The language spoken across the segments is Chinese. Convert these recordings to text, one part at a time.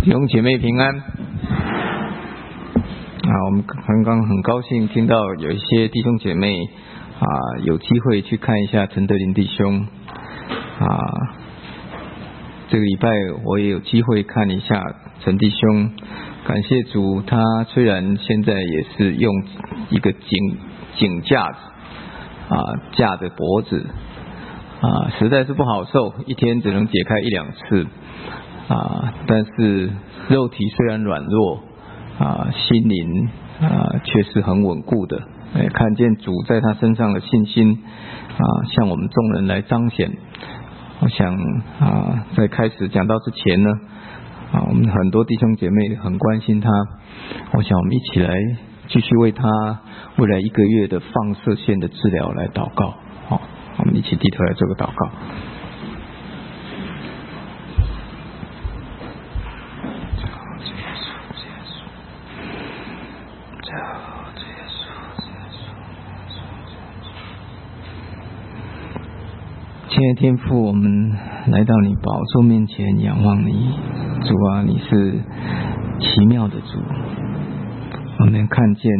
弟兄姐妹平安。我们刚刚很高兴听到有一些弟兄姐妹有机会去看一下陈德林弟兄这个礼拜我也有机会看一下陈弟兄，感谢主，他虽然现在也是用一个颈架子架着脖子实在是不好受，一天只能解开1-2次但是肉体虽然软弱心灵却是很稳固的，看见主在他身上的信心向我们众人来彰显。我想在开始讲到之前呢我们很多弟兄姐妹很关心他，我想我们一起来继续为他未来1个月的放射线的治疗来祷告。我们一起低头来做个祷告。亲爱的天父，我们来到你宝座面前仰望你，主啊，你是奇妙的主。我们看见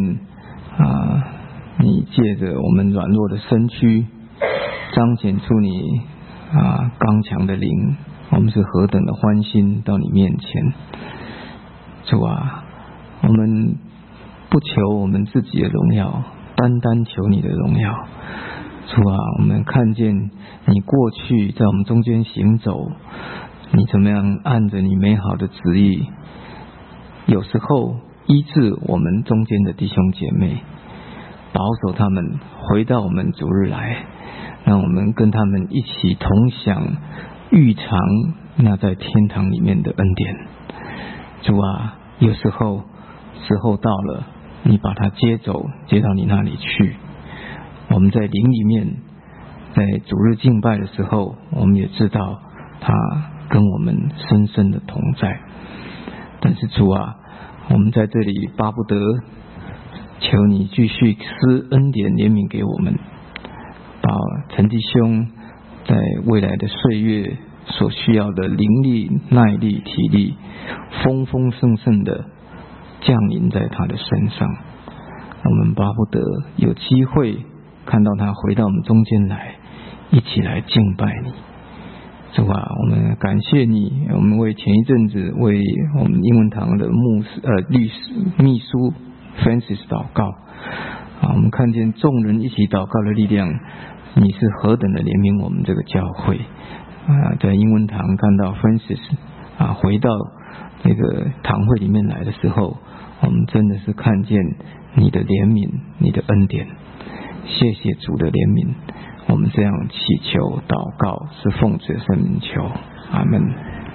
你借着我们软弱的身躯彰显出你刚强的灵，我们是何等的欢欣到你面前。主啊，我们不求我们自己的荣耀，单单求你的荣耀。主啊，我们看见你过去在我们中间行走，你怎么样按着你美好的旨意，有时候医治我们中间的弟兄姐妹，保守他们回到我们主日来，让我们跟他们一起同享预尝那在天堂里面的恩典。主啊，有时候时候到了，你把他接走，接到你那里去。我们在灵里面，在主日敬拜的时候，我们也知道他跟我们深深的同在。但是主啊，我们在这里巴不得求你继续施恩典怜悯给我们，把陈弟兄在未来的岁月所需要的灵力、耐力、体力丰丰盛盛的降临在他的身上。我们巴不得有机会看到他回到我们中间来，一起来敬拜你。主啊，我们感谢你，我们为前一阵子为我们英文堂的秘书 Francis 祷告我们看见众人一起祷告的力量，你是何等的怜悯我们这个教会在英文堂看到 Francis 回到这个堂会里面来的时候，我们真的是看见你的怜悯，你的恩典。谢谢主的怜悯，我们这样祈求祷告是奉主的圣名求，阿们。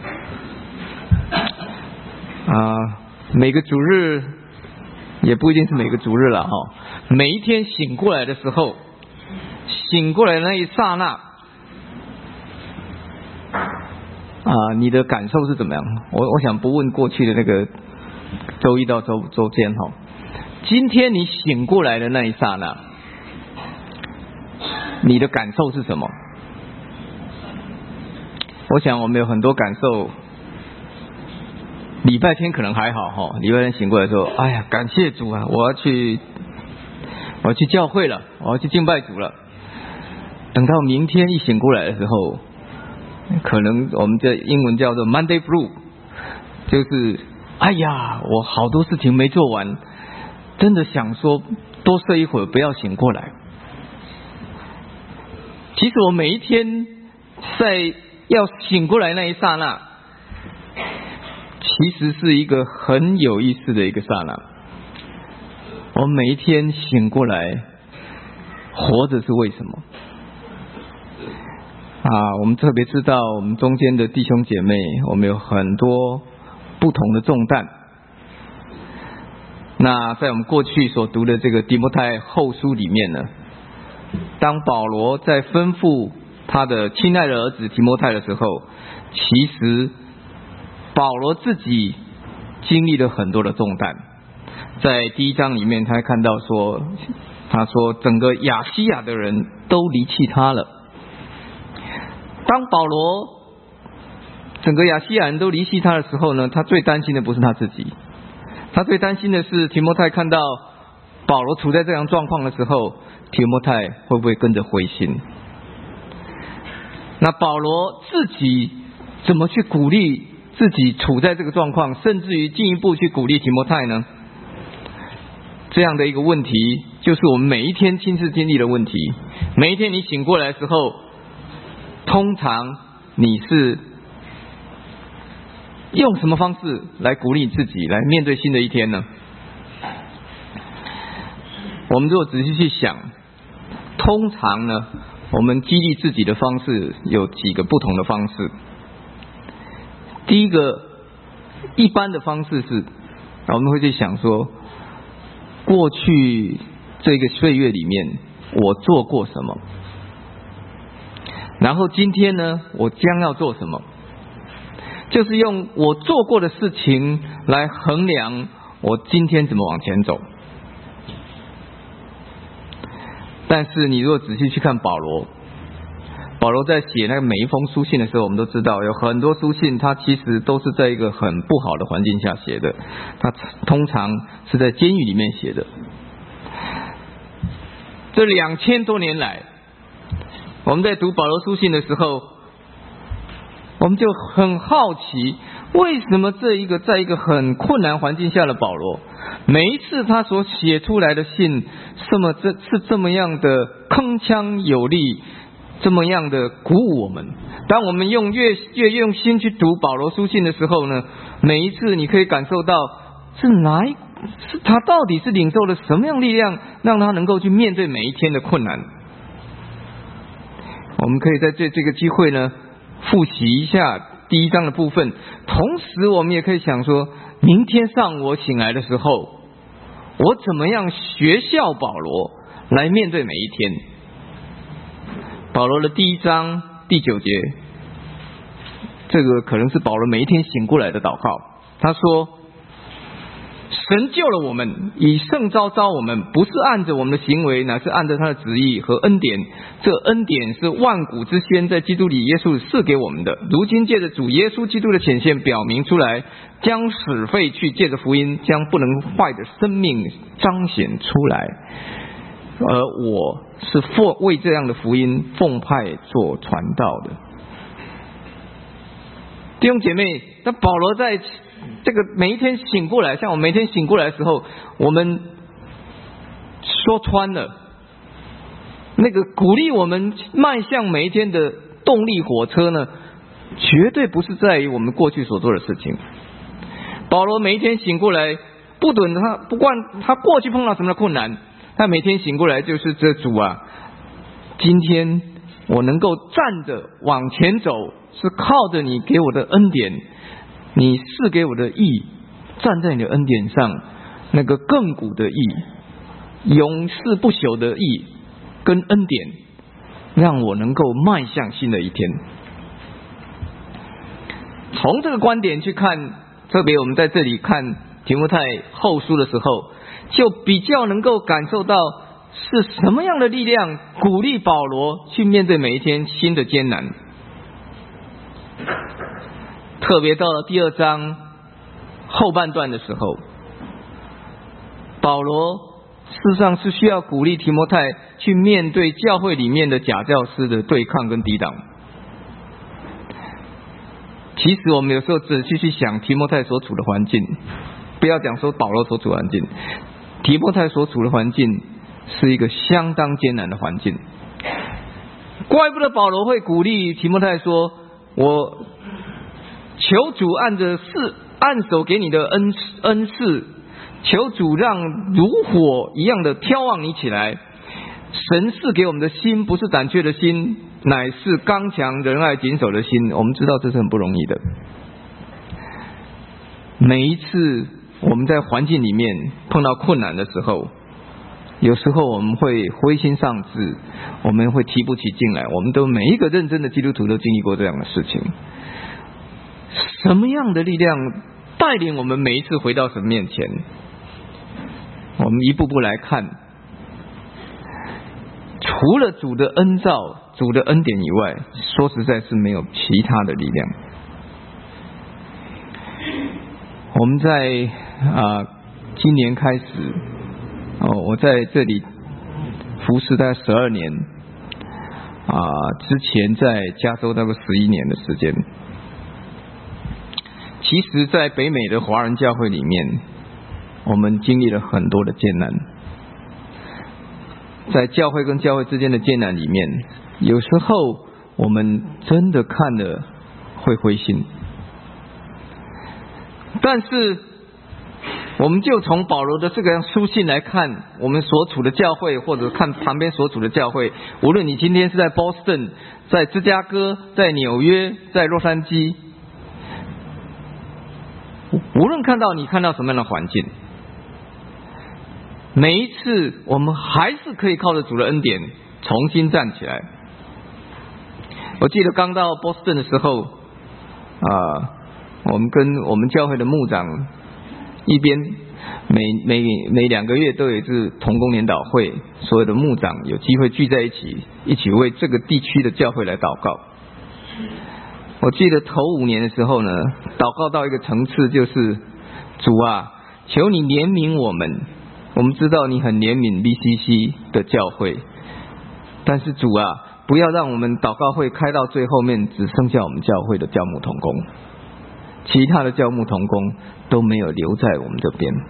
每个主日也不一定是每个主日了每一天醒过来的时候，醒过来的那一刹那你的感受是怎么样？我想不问过去的那个周一到周间今天你醒过来的那一刹那，你的感受是什么？我想我们有很多感受。礼拜天可能还好礼拜天醒过来说，哎呀，感谢主啊，我要去教会了，我要去敬拜主了。等到明天一醒过来的时候，可能我们这英文叫做 Monday Blue， 就是哎呀，我好多事情没做完，真的想说多睡一会儿，不要醒过来。其实我每一天在要醒过来那一刹那，其实是一个很有意思的一个刹那。我每一天醒过来，活着是为什么我们特别知道我们中间的弟兄姐妹，我们有很多不同的重担。那在我们过去所读的这个提摩太后书里面呢，当保罗在吩咐他的亲爱的儿子提摩太的时候，其实保罗自己经历了很多的重担。在第1章里面他看到说，他说整个亚西亚的人都离弃他了。当保罗整个亚细亚人都离弃他的时候呢，他最担心的不是他自己，他最担心的是提摩太看到保罗处在这样状况的时候，提摩太会不会跟着灰心？那保罗自己怎么去鼓励自己处在这个状况，甚至于进一步去鼓励提摩太呢？这样的一个问题，就是我们每一天亲自经历的问题。每一天你醒过来的时候，通常你是用什么方式来鼓励自己，来面对新的一天呢？我们如果仔细去想，通常呢，我们激励自己的方式有几个不同的方式。第一个，一般的方式是，我们会去想说，过去这个岁月里面我做过什么，然后今天呢，我将要做什么，就是用我做过的事情来衡量我今天怎么往前走。但是你如果仔细去看保罗在写那个每一封书信的时候，我们都知道有很多书信他其实都是在一个很不好的环境下写的，他通常是在监狱里面写的。这2000多年来，我们在读保罗书信的时候，我们就很好奇，为什么在一个很困难环境下的保罗，每一次他所写出来的信是这么样的铿锵有力，这么样的鼓舞我们。当我们越用心去读保罗书信的时候呢，每一次你可以感受到是他到底是领受了什么样力量，让他能够去面对每一天的困难。我们可以在这个机会呢复习一下第一章的部分，同时我们也可以想说，明天上午我醒来的时候，我怎么样学效保罗来面对每一天。保罗的第一章第9节，这个可能是保罗每一天醒过来的祷告。他说，神救了我们，以圣召召我们，不是按着我们的行为，乃是按着他的旨意和恩典。这恩典是万古之先在基督里耶稣赐给我们的，如今借着主耶稣基督的显现表明出来，将使废去，借着福音将不能坏的生命彰显出来。而我是为这样的福音奉派做传道的。弟兄姐妹，那保罗在这个每一天醒过来，像我每天醒过来的时候，我们说穿了，那个鼓励我们迈向每一天的动力火车呢，绝对不是在于我们过去所做的事情。保罗每一天醒过来，不管他过去碰到什么的困难，他每天醒过来就是这主啊，今天我能够站着往前走，是靠着你给我的恩典，你赐给我的义，站在你的恩典上，那个亘古的义，永世不朽的义跟恩典，让我能够迈向新的一天。从这个观点去看，特别我们在这里看提摩太后书的时候，就比较能够感受到是什么样的力量鼓励保罗去面对每一天新的艰难。特别到了第2章后半段的时候，保罗事实上是需要鼓励提摩太去面对教会里面的假教师的对抗跟抵挡。其实我们有时候仔细去想提摩太所处的环境，不要讲说保罗所处的环境，提摩太所处的环境是一个相当艰难的环境。怪不得保罗会鼓励提摩太说，我求主按手给你的恩赐，求主让如火一样的挑旺你起来。神赐给我们的心不是胆怯的心，乃是刚强仁爱谨守的心。我们知道这是很不容易的。每一次我们在环境里面碰到困难的时候，有时候我们会灰心丧志，我们会提不起劲来。我们都每一个认真的基督徒都经历过这样的事情。什么样的力量带领我们每一次回到神面前？我们一步步来看，除了主的恩召、主的恩典以外，说实在是没有其他的力量。 我们在今年开始，我在这里服侍大概12年，之前在加州大概11年的时间。其实在北美的华人教会里面，我们经历了很多的艰难，在教会跟教会之间的艰难里面，有时候我们真的看了会灰心。但是我们就从保罗的这个书信来看，我们所处的教会，或者看旁边所处的教会，无论你今天是在波士顿、在芝加哥、在纽约、在洛杉矶，无论你看到什么样的环境，每一次我们还是可以靠着主的恩典重新站起来。我记得刚到波士顿的时候，我们跟我们教会的牧长一边每2个月都有一次同工联祷会，所有的牧长有机会聚在一起，一起为这个地区的教会来祷告。我记得头5年的时候呢，祷告到一个层次，就是主啊，求你怜悯我们。我们知道你很怜悯 BCC 的教会，但是主啊，不要让我们祷告会开到最后面只剩下我们教会的教牧同工，其他的教牧同工都没有留在我们这边。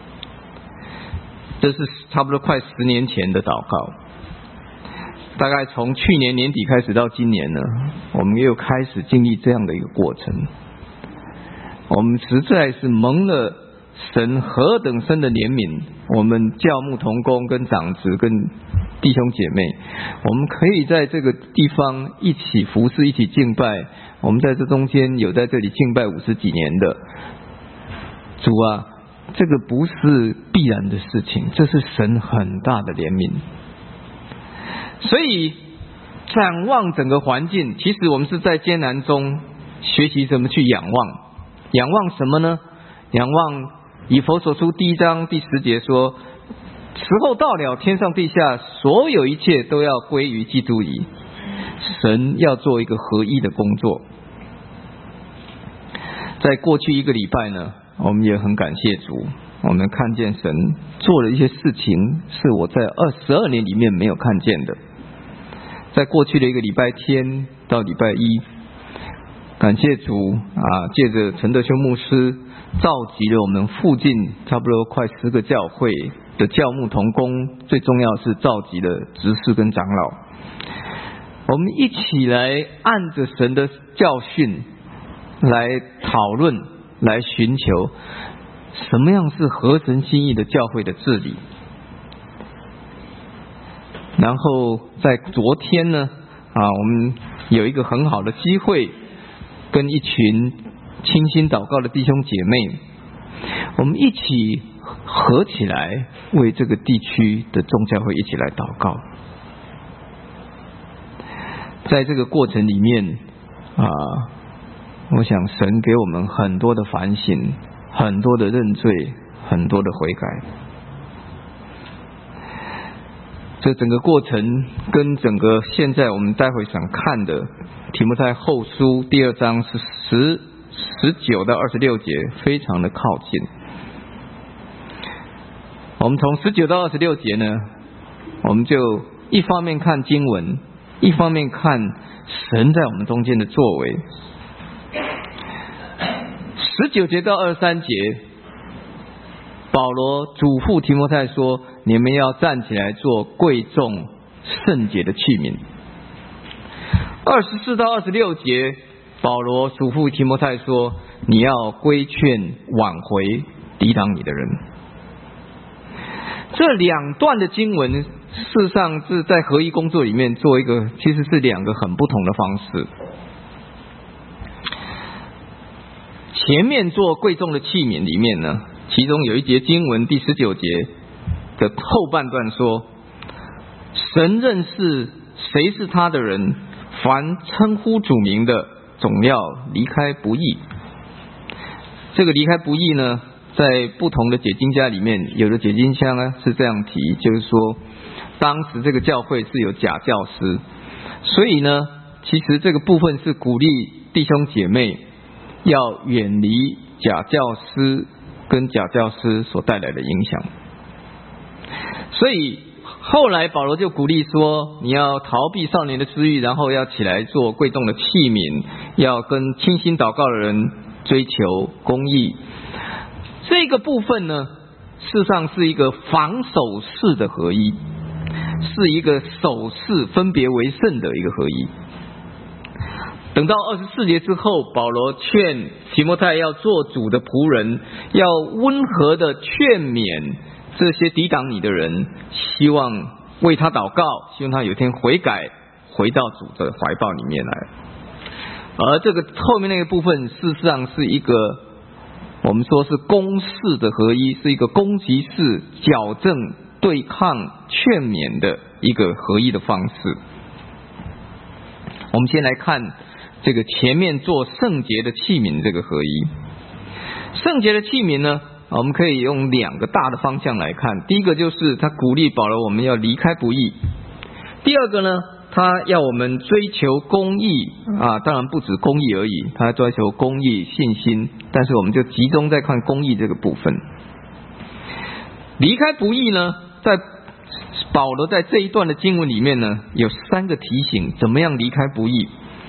这是差不多快10年前的祷告。大概从去年年底开始到今年呢，我们又开始经历这样的一个过程。我们实在是蒙了神何等深的怜悯，我们教牧同工跟长子跟弟兄姐妹，我们可以在这个地方一起服侍，一起敬拜。我们在这中间有在这里敬拜50几年的主啊，这个不是必然的事情，这是神很大的怜悯。所以展望整个环境，其实我们是在艰难中学习怎么去仰望。仰望什么呢？仰望以弗所书1章第10节说，时候到了，天上地下所有一切都要归于基督里。神要做一个合一的工作。在过去1个礼拜呢，我们也很感谢主，我们看见神做了一些事情，是我在12年里面没有看见的。在过去的1个礼拜天到礼拜1，感谢主借着陈德修牧师召集了我们附近差不多快10个教会的教牧同工，最重要是召集了执事跟长老，我们一起来按着神的教训来讨论，来寻求什么样是合神心意的教会的治理。然后在昨天呢，我们有一个很好的机会，跟一群倾心祷告的弟兄姐妹，我们一起合起来为这个地区的众教会一起来祷告。在这个过程里面我想神给我们很多的反省，很多的认罪，很多的悔改。这整个过程跟整个现在我们待会想看的提摩太后书2章是19到26节非常的靠近。我们从19到26节呢，我们就一方面看经文，一方面看神在我们中间的作为。19节到23节，保罗嘱咐提摩太说，你们要站起来做贵重圣洁的器皿。24到26节，保罗嘱咐提摩太说，你要规劝挽回抵挡你的人。这2段的经文事实上是在合一工作里面做一个，其实是2个很不同的方式。前面做贵重的器皿里面呢，其中有一节经文第19节的后半段说，神认识谁是他的人，凡称呼主名的总要离开不义。这个离开不义呢，在不同的解经家里面，有的解经家呢是这样提，就是说当时这个教会是有假教师，所以呢其实这个部分是鼓励弟兄姐妹要远离假教师跟假教师所带来的影响。所以后来保罗就鼓励说，你要逃避少年的私欲，然后要起来做贵重的器皿，要跟倾心祷告的人追求公义。这个部分呢，事实上是一个防守式的合一，是一个守事分别为圣的一个合一。等到24节之后，保罗劝提摩太要做主的仆人，要温和的劝勉这些抵挡你的人，希望为他祷告，希望他有一天悔改，回到主的怀抱里面来。而这个后面那个部分，事实上是一个我们说是攻势的合一，是一个攻击式矫正、对抗、劝勉的一个合一的方式。我们先来看这个前面做圣洁的器皿这个合一。圣洁的器皿呢，我们可以用2个大的方向来看。第一个就是他鼓励保罗我们要离开不义，第二个呢，他要我们追求公义当然不止公义而已，他追求公义、信心，但是我们就集中在看公义这个部分。离开不义呢，在保罗在这一段的经文里面呢，有3个提醒，怎么样离开不义。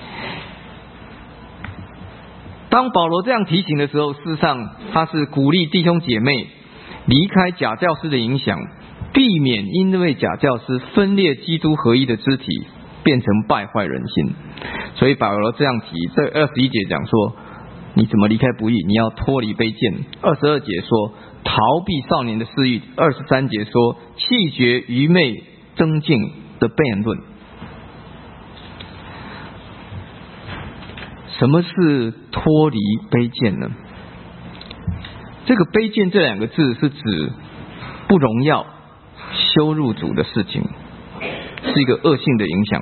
当保罗这样提醒的时候，事实上他是鼓励弟兄姐妹离开假教师的影响，避免因为假教师分裂基督合一的肢体，变成败坏人心。所以保罗这样提，这21节讲说，你怎么离开不义？你要脱离卑贱。22节说逃避少年的私欲。23节说弃绝愚昧争竞的辩论。什么是脱离卑贱呢？这个卑贱这2个字是指不荣耀、羞辱主的事情，是一个恶性的影响。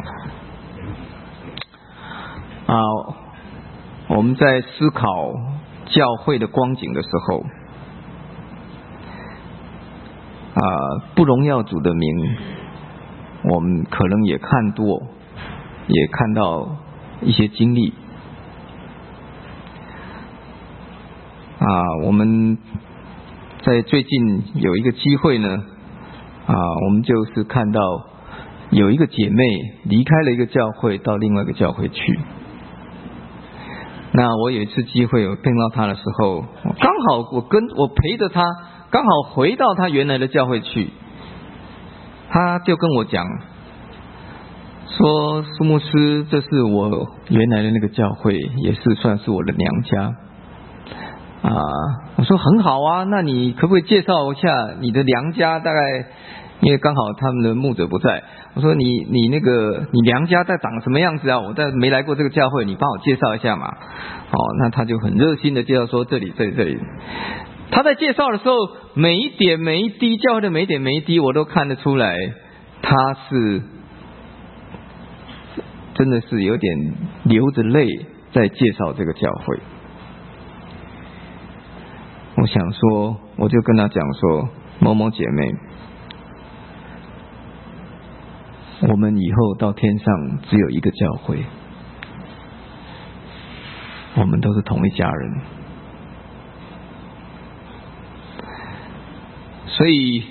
我们在思考教会的光景的时候，不荣耀主的名，我们可能也看多，也看到一些经历。我们在最近有一个机会呢，我们就是看到有一个姐妹离开了一个教会到另外一个教会去。那我有一次机会我碰到她的时候，刚好我陪着她，刚好回到她原来的教会去。她就跟我讲说，苏牧师，这是我原来的那个教会，也是算是我的娘家。我说很好啊，那你可不可以介绍一下你的娘家？大概因为刚好他们的牧者不在，我说你娘家在长什么样子啊？我没来过这个教会，你帮我介绍一下嘛。那他就很热心的介绍说这里。他在介绍的时候，每一点每一滴教会的每一点每一滴，我都看得出来，他是真的是有点流着泪在介绍这个教会。我想说，我就跟他讲说，某某姐妹，我们以后到天上只有一个教会，我们都是同一家人。所以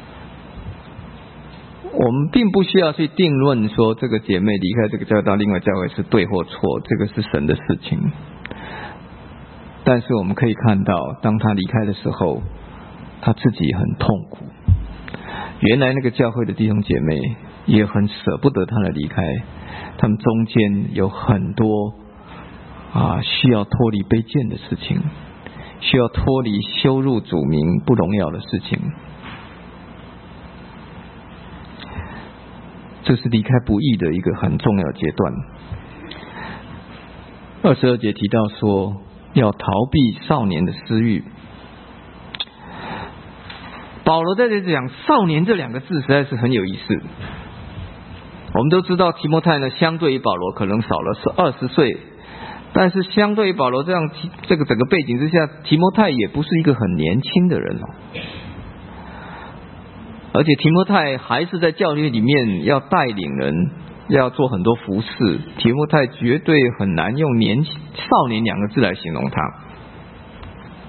我们并不需要去定论说这个姐妹离开这个教会到另外教会是对或错，这个是神的事情。但是我们可以看到，当她离开的时候，她自己很痛苦。原来那个教会的弟兄姐妹也很舍不得她的离开，他们中间有很多需要脱离卑贱的事情，需要脱离羞辱主名不荣耀的事情。这是离开不义的一个很重要的阶段。22节提到说要逃避少年的私欲。保罗在这里讲少年这2个字实在是很有意思。我们都知道提摩太呢，相对于保罗可能少了20岁，但是相对于保罗这个整个背景之下，提摩太也不是一个很年轻的人而且提摩太还是在教会里面要带领人，要做很多服事。提摩太绝对很难用少年2个字来形容他。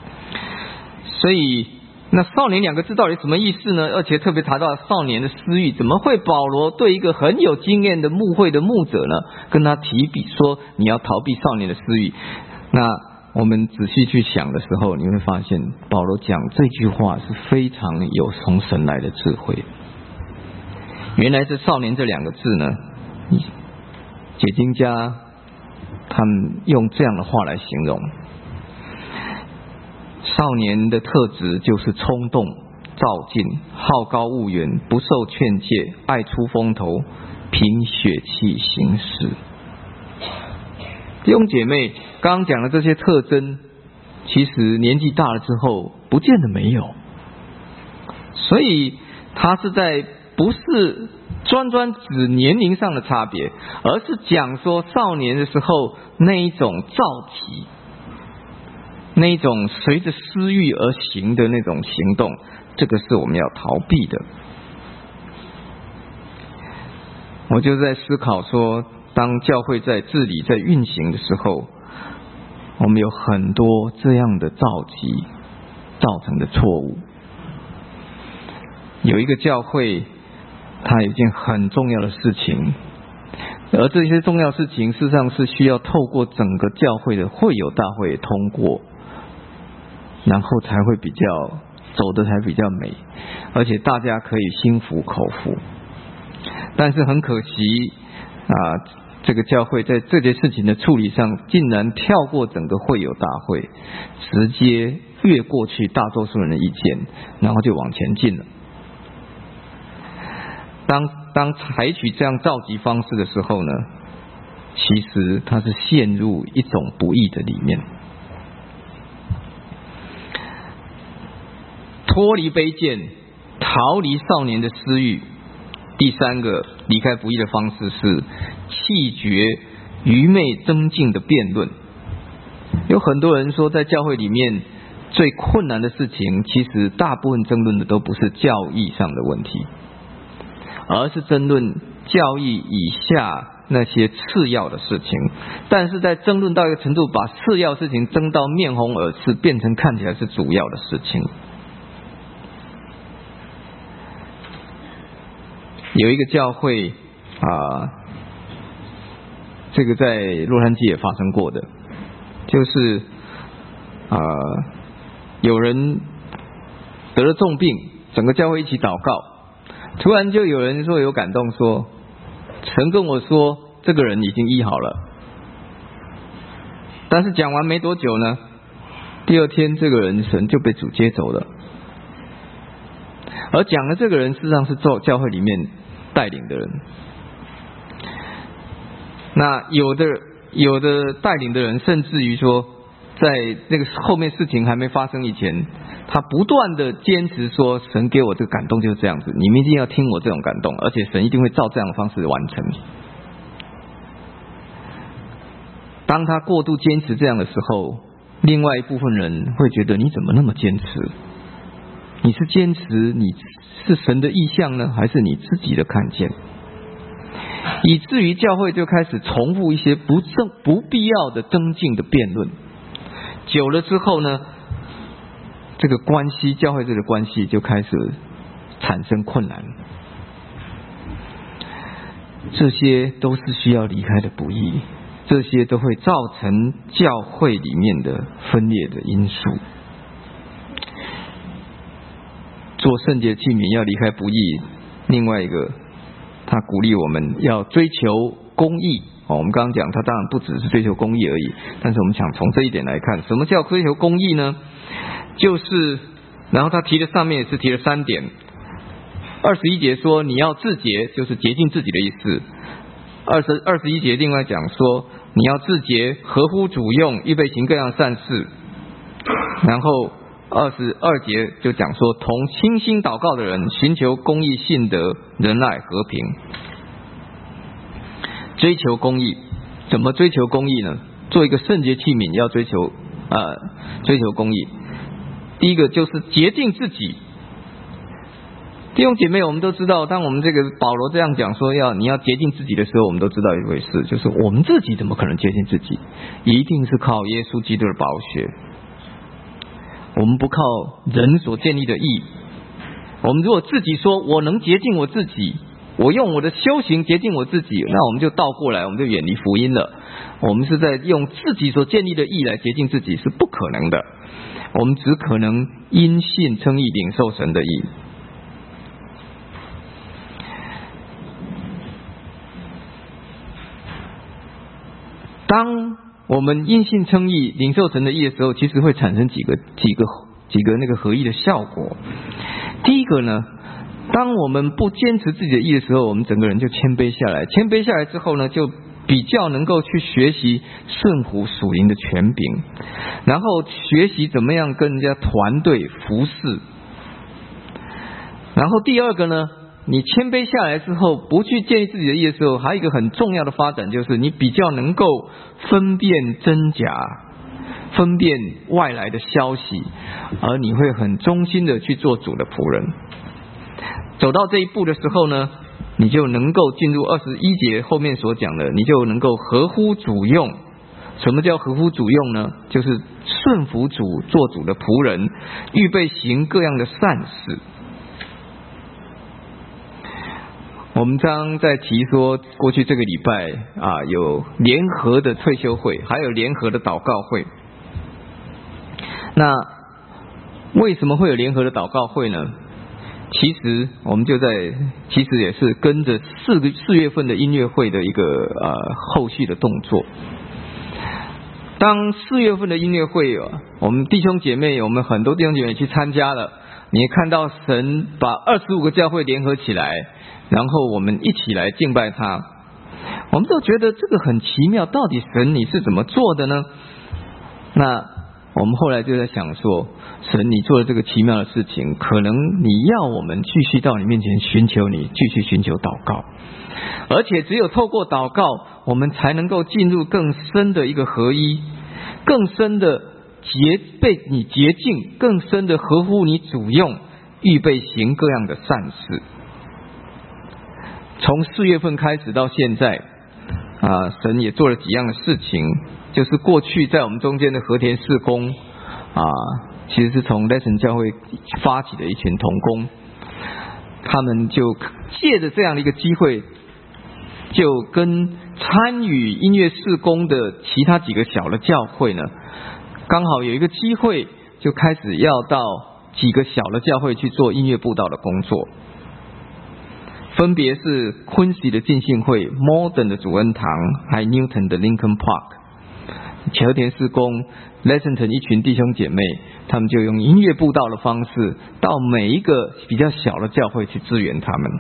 所以那少年两个字到底什么意思呢？而且特别谈到少年的私欲，怎么会保罗对一个很有经验的牧会的牧者呢，跟他提笔说你要逃避少年的私欲？那我们仔细去想的时候，你会发现保罗讲这句话是非常有从神来的智慧。原来这少年这两个字呢，解经家他们用这样的话来形容，少年的特质就是冲动、躁进、好高骛远、不受劝诫、爱出风头、凭血气行事。弟兄姐妹，刚刚讲的这些特征，其实年纪大了之后不见得没有，所以他是在不是专指年龄上的差别，而是讲说少年的时候那一种躁急，那一种随着私欲而行的那种行动，这个是我们要逃避的。我就在思考说，当教会在治理在运行的时候，我们有很多这样的躁急造成的错误。有一个教会它有一件很重要的事情，而这些重要事情事实上是需要透过整个教会的会友大会通过，然后才会比较走得才比较美，而且大家可以心服口服。但是很可惜这个教会在这件事情的处理上竟然跳过整个会友大会，直接越过去大多数人的意见，然后就往前进了。当采取这样召集方式的时候呢，其实它是陷入一种不义的里面。脱离卑贱，逃离少年的私欲。第三个离开不义的方式是弃绝愚昧增进的辩论。有很多人说，在教会里面最困难的事情，其实大部分争论的都不是教义上的问题，而是争论教义以下那些次要的事情。但是在争论到一个程度，把次要事情争到面红耳赤，变成看起来是主要的事情。有一个教会这个在洛杉矶也发生过的，就是有人得了重病，整个教会一起祷告，突然就有人说有感动说，神跟我说这个人已经医好了。但是讲完没多久呢，第二天这个人神就被主接走了。而讲的这个人事实上是做教会里面带领的人。那有的带领的人甚至于说，在那个后面事情还没发生以前，他不断的坚持说，神给我这个感动就是这样子，你们一定要听我这种感动，而且神一定会照这样的方式完成。当他过度坚持这样的时候，另外一部分人会觉得，你怎么那么坚持？你是坚持你是神的意象呢，还是你自己的看见？以至于教会就开始重复一些不必要的增进的辩论。久了之后呢，这个关系，教会这个关系就开始产生困难。这些都是需要离开的不义，这些都会造成教会里面的分裂的因素。做圣洁器皿要离开不义，另外一个他鼓励我们要追求公义。我们刚刚讲他当然不只是追求公义而已，但是我们想从这一点来看，什么叫追求公义呢？就是然后他提的上面也是提了3点。21节说你要自洁，就是洁净自己的意思。21节另外讲说你要自洁，合乎主用，预备行各样善事。然后22节就讲说，同清心祷告的人，寻求公义、信德、仁爱、和平。追求公义，怎么追求公义呢？做一个圣洁器皿要追求公义。第一个就是洁净自己。弟兄姐妹，我们都知道，当我们这个保罗这样讲说你要洁净自己的时候，我们都知道一回事，就是我们自己怎么可能洁净自己？一定是靠耶稣基督的宝血。 我们不靠人所建立的义。我们如果自己说我能洁净我自己，我用我的修行洁净我自己，那我们就倒过来，我们就远离福音了。我们是在用自己所建立的义来洁净自己，是不可能的。我们只可能因信称义，领受神的义。当我们因信称义，领受神的义的时候，其实会产生几个那个合一的效果。第一个呢，当我们不坚持自己的义的时候，我们整个人就谦卑下来。谦卑下来之后呢，就比较能够去学习顺服属灵的权柄，然后学习怎么样跟人家团队服侍。然后第二个呢，你谦卑下来之后，不去建立自己的义的时候，还有一个很重要的发展，就是你比较能够分辨真假，分辨外来的消息，而你会很忠心的去做主的仆人。走到这一步的时候呢，你就能够进入21节后面所讲的，你就能够合乎主用。什么叫合乎主用呢？就是顺服主，做主的仆人，预备行各样的善事。我们刚在提说，过去这个礼拜有联合的退休会，还有联合的祷告会。那为什么会有联合的祷告会呢？其实我们其实也是跟着4月份的音乐会的一个后续的动作。当4月份的音乐会，我们弟兄姐妹，我们很多弟兄姐妹去参加了，你也看到神把25个教会联合起来，然后我们一起来敬拜他。我们都觉得这个很奇妙，到底神你是怎么做的呢？那我们后来就在想说，神你做了这个奇妙的事情，可能你要我们继续到你面前寻求你，继续寻求祷告，而且只有透过祷告，我们才能够进入更深的一个合一，更深的被你洁净，更深的合乎你主用，预备行各样的善事。从4月份开始到现在神也做了几样的事情，就是过去在我们中间的和田事工其实是从 Lesson 教会发起的一群同工，他们就借着这样的一个机会，就跟参与音乐事工的其他几个小的教会呢，刚好有一个机会，就开始要到几个小的教会去做音乐布道的工作。分别是 Quincy 的浸信会、Modern 的主恩堂，还有 Newton 的 Lincoln Park。和田事工 Lexington 一群弟兄姐妹，他们就用音乐布道的方式，到每一个比较小的教会去支援他们。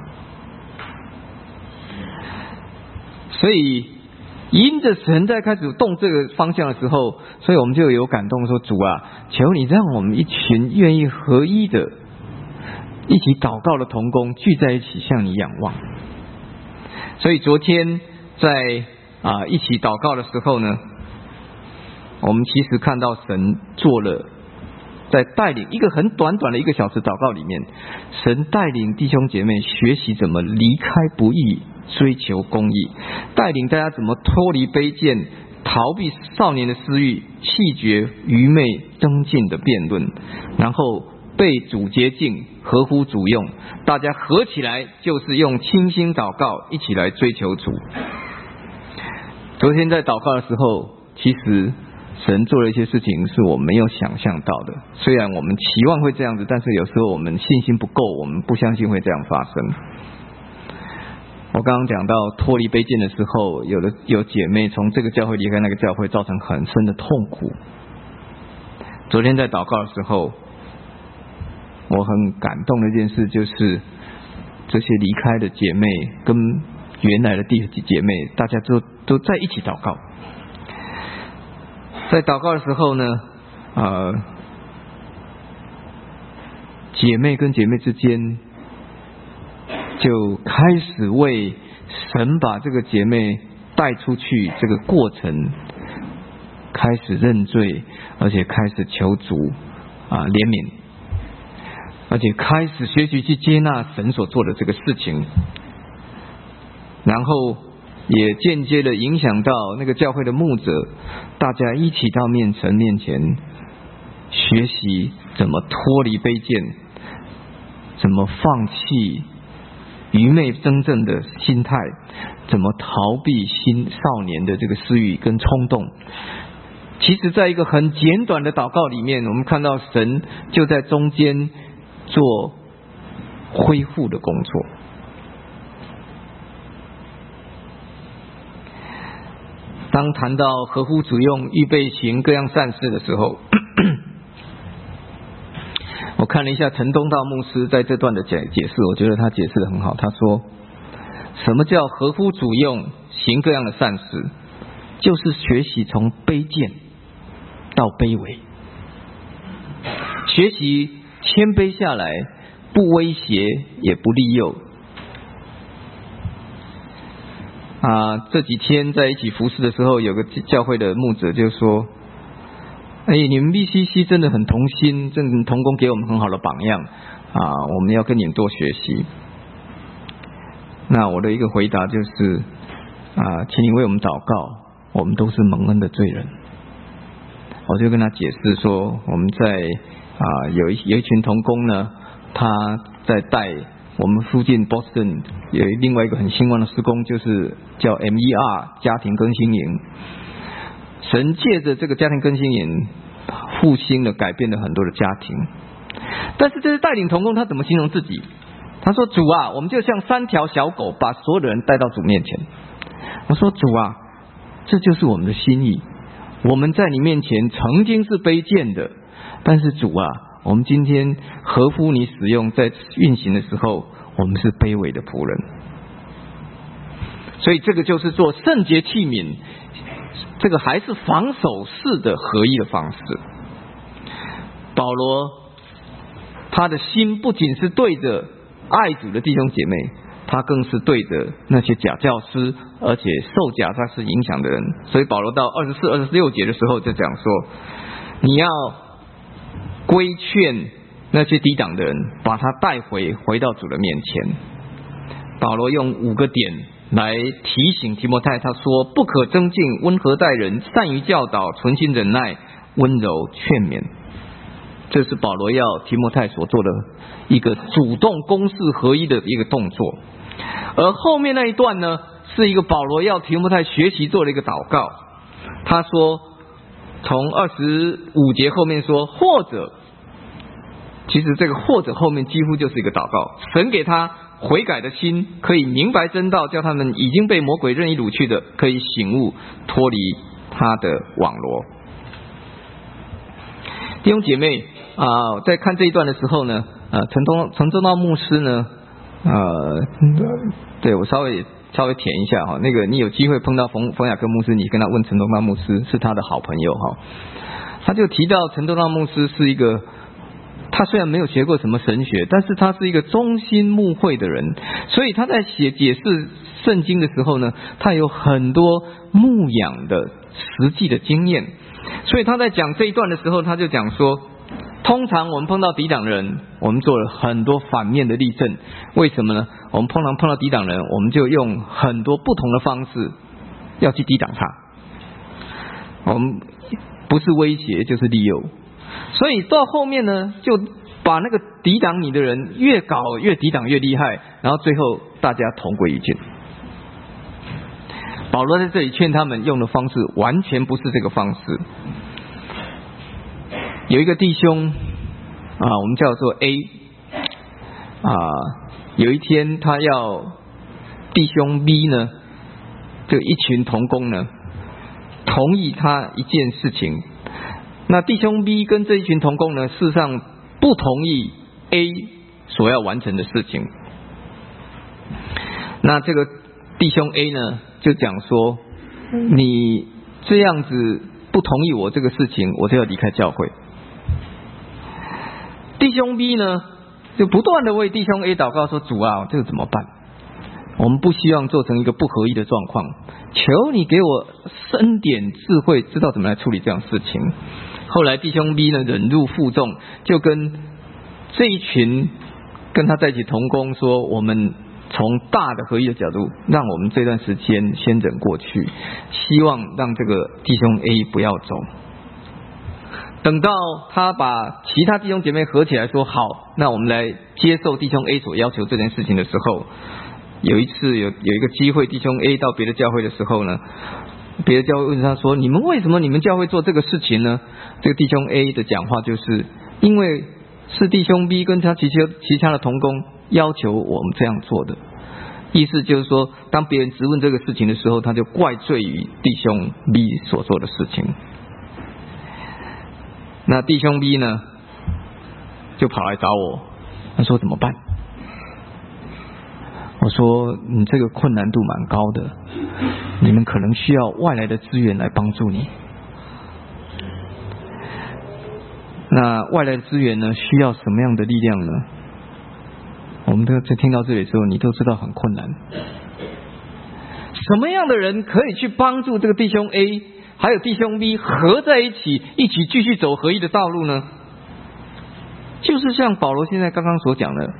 所以因着神在开始动这个方向的时候，所以我们就有感动说，主求你让我们一群愿意合一的一起祷告的同工聚在一起向你仰望。所以昨天在一起祷告的时候呢，我们其实看到神做了，在带领一个很短的1个小时祷告里面，神带领弟兄姐妹学习怎么离开不义，追求公义，带领大家怎么脱离卑贱，逃避少年的私欲，弃绝愚昧争竞的辩论，然后被主洁净，合乎主用，大家合起来就是用清心祷告一起来追求主。昨天在祷告的时候，其实神做了一些事情是我没有想象到的，虽然我们期望会这样子，但是有时候我们信心不够，我们不相信会这样发生。我刚刚讲到脱离卑贱的时候，有姐妹从这个教会离开那个教会，造成很深的痛苦。昨天在祷告的时候，我很感动的一件事，就是这些离开的姐妹跟原来的弟兄姐妹，大家都在一起祷告。在祷告的时候呢，姐妹跟姐妹之间就开始为神把这个姐妹带出去这个过程开始认罪，而且开始求主怜悯，而且开始学习去接纳神所做的这个事情，然后也间接的影响到那个教会的牧者，大家一起到神面前学习怎么脱离卑贱，怎么放弃愚昧真正的心态，怎么逃避少年的这个私欲跟冲动。其实在一个很简短的祷告里面，我们看到神就在中间做恢复的工作。当谈到合乎主用预备行各样善事的时候，我看了一下陈东道牧师在这段的解释，我觉得他解释得很好。他说，什么叫合乎主用行各样的善事，就是学习从卑贱到卑微，学习谦卑下来，不威胁也不利诱。这几天在一起服侍的时候，有个教会的牧者就说，你们 BCC 真的很同心，真的同工给我们很好的榜样我们要跟你们多学习。那我的一个回答就是请你为我们祷告，我们都是蒙恩的罪人。我就跟他解释说，我们在有一群同工呢，他在带我们附近 Boston 有另外一个很兴旺的事工，就是叫 MER 家庭更新营。神借着这个家庭更新营复兴了，改变了很多的家庭。但是这些带领同工他怎么形容自己？他说，主啊，我们就像3条小狗，把所有的人带到主面前。我说，主啊，这就是我们的心意。我们在你面前曾经是卑贱的，但是主啊，我们今天合乎你使用，在运行的时候，我们是卑微的仆人。所以这个就是做圣洁器皿，这个还是防守式的合一的方式。保罗他的心不仅是对着爱主的弟兄姐妹，他更是对着那些假教师，而且受假教师影响的人。所以保罗到24、26节的时候就讲说，你要规劝那些抵挡的人，把他带回到主的面前。保罗用5个点来提醒提摩太，他说，不可争竞，温和待人，善于教导，存心忍耐，温柔劝勉。这是保罗要提摩太所做的一个主动公事合一的一个动作。而后面那一段呢，是一个保罗要提摩太学习做的一个祷告。他说，从25节后面说，或者，其实这个或者后面几乎就是一个祷告，神给他悔改的心，可以明白真道，叫他们已经被魔鬼任意掳去的，可以醒悟脱离他的网罗。弟兄姐妹在看这一段的时候呢，陈忠道牧师呢，对我稍微填一下那个你有机会碰到冯雅各牧师，你跟他问陈忠道牧师，是他的好朋友他就提到陈忠道牧师是一个，他虽然没有学过什么神学，但是他是一个忠心牧会的人，所以他在解释圣经的时候呢，他有很多牧养的实际的经验。所以他在讲这一段的时候，他就讲说，通常我们碰到抵挡人，我们做了很多反面的例证。为什么呢？我们碰到抵挡人，我们就用很多不同的方式要去抵挡他。我们不是威胁就是利诱。所以到后面呢，就把那个抵挡你的人越搞越抵挡越厉害，然后最后大家同归于尽。保罗在这里劝他们用的方式完全不是这个方式。有一个弟兄我们叫做 A 有一天他要弟兄 B 呢，这一群同工呢同意他一件事情，那弟兄 B 跟这一群同工呢，事实上不同意 A 所要完成的事情。那这个弟兄 A 呢就讲说，你这样子不同意我这个事情，我就要离开教会。弟兄 B 呢就不断的为弟兄 A 祷告说，主啊，这个怎么办？我们不希望做成一个不合一的状况，求你给我深点智慧，知道怎么来处理这样的事情。后来弟兄 B 呢忍辱负重，就跟这一群跟他在一起同工说，我们从大的合一的角度，让我们这段时间先忍过去，希望让这个弟兄 A 不要走。 等到他把其他弟兄姐妹合起来说好，那我们来接受弟兄 A 所要求这件事情的时候，有一次有一个机会，弟兄 A 到别的教会的时候呢，别的教会问他说，你们为什么你们教会做这个事情呢？这个弟兄 A 的讲话就是，因为是弟兄 B 跟他其他的同工要求我们这样做的。意思就是说，当别人质问这个事情的时候，他就怪罪于弟兄 B 所做的事情。那弟兄 B 呢，就跑来找我，他说怎么办？我说你这个困难度蛮高的，你们可能需要外来的资源来帮助你。那外来的资源呢，需要什么样的力量呢？我们在听到这里之后，你都知道很困难。什么样的人可以去帮助这个弟兄 A 还有弟兄 B 合在一起，一起继续走合一的道路呢？就是像保罗现在刚刚所讲的，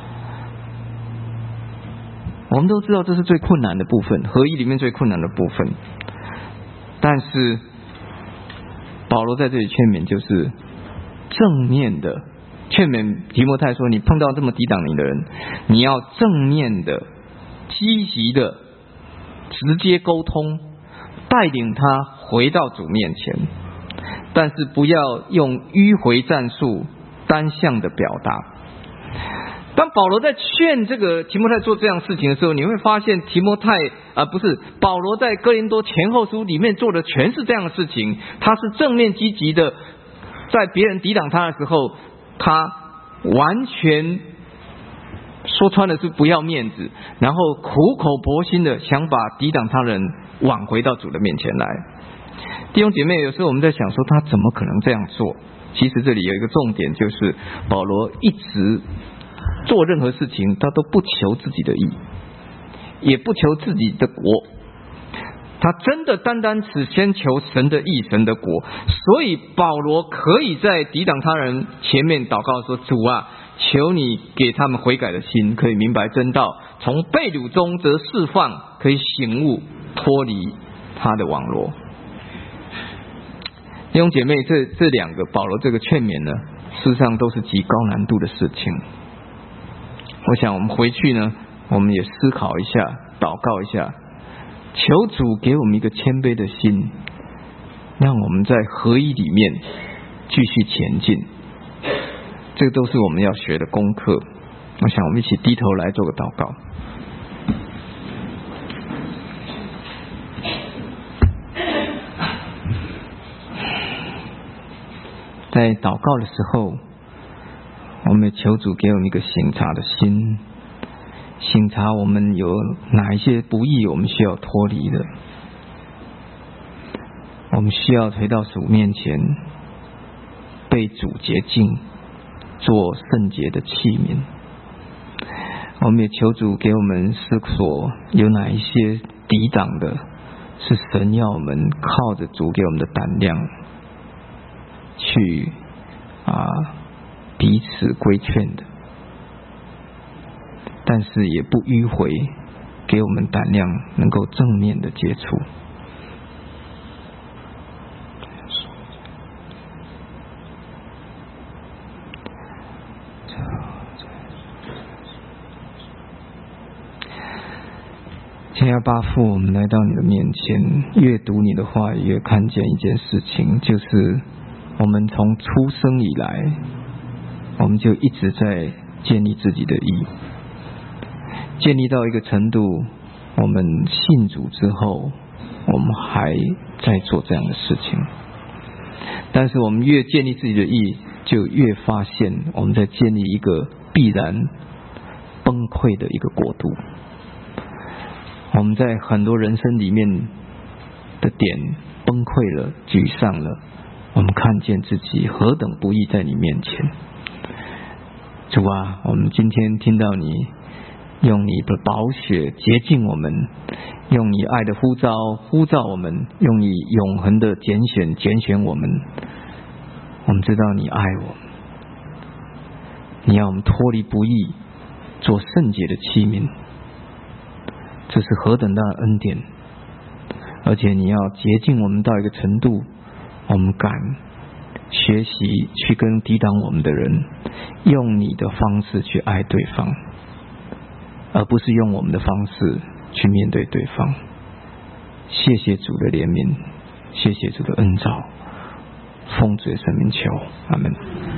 我们都知道这是最困难的部分，合一里面最困难的部分。但是保罗在这里劝勉，就是正面的劝勉提摩太说，你碰到这么抵挡你的人，你要正面的积极的直接沟通，带领他回到主面前，但是不要用迂回战术单向的表达。当保罗在劝这个提摩太做这样事情的时候，你会发现保罗在哥林多前后书里面做的全是这样的事情。他是正面积极的，在别人抵挡他的时候，他完全说穿的是不要面子，然后苦口婆心的想把抵挡他人挽回到主的面前来。弟兄姐妹，有时候我们在想说他怎么可能这样做，其实这里有一个重点，就是保罗一直做任何事情他都不求自己的义，也不求自己的国，他真的单单只先求神的义神的国。所以保罗可以在抵挡他人前面祷告说，主啊，求你给他们悔改的心，可以明白真道，从被掳中得释放，可以醒悟脱离他的网罗。弟兄姐妹，这两个保罗这个劝勉呢，事实上都是极高难度的事情。我想我们回去呢，我们也思考一下，祷告一下，求主给我们一个谦卑的心，让我们在合一里面继续前进。这个都是我们要学的功课。我想我们一起低头来做个祷告。在祷告的时候，我们求主给我们一个省察的心，省察我们有哪一些不义我们需要脱离的，我们需要回到主面前被主洁净，做圣洁的器皿。我们也求主给我们思索有哪一些抵挡的是神要我们靠着主给我们的胆量去彼此规劝的，但是也不迂回，给我们胆量能够正面的接触。亲爱爸父，我们来到你的面前，阅读你的话语，越看见一件事情，就是我们从出生以来，我们就一直在建立自己的义，建立到一个程度，我们信主之后，我们还在做这样的事情。但是我们越建立自己的义，就越发现我们在建立一个必然崩溃的一个国度。我们在很多人生里面的点崩溃了，沮丧了，我们看见自己何等不义在你面前。主啊，我们今天听到你用你的宝血洁净我们，用你爱的呼召我们，用你永恒的拣选我们。我们知道你爱我们，你要我们脱离不义，做圣洁的器皿。这是何等大的恩典，而且你要洁净我们到一个程度，我们敢学习去跟抵挡我们的人，用你的方式去爱对方，而不是用我们的方式去面对对方。谢谢主的怜悯，谢谢主的恩召，奉主的圣名求，阿们。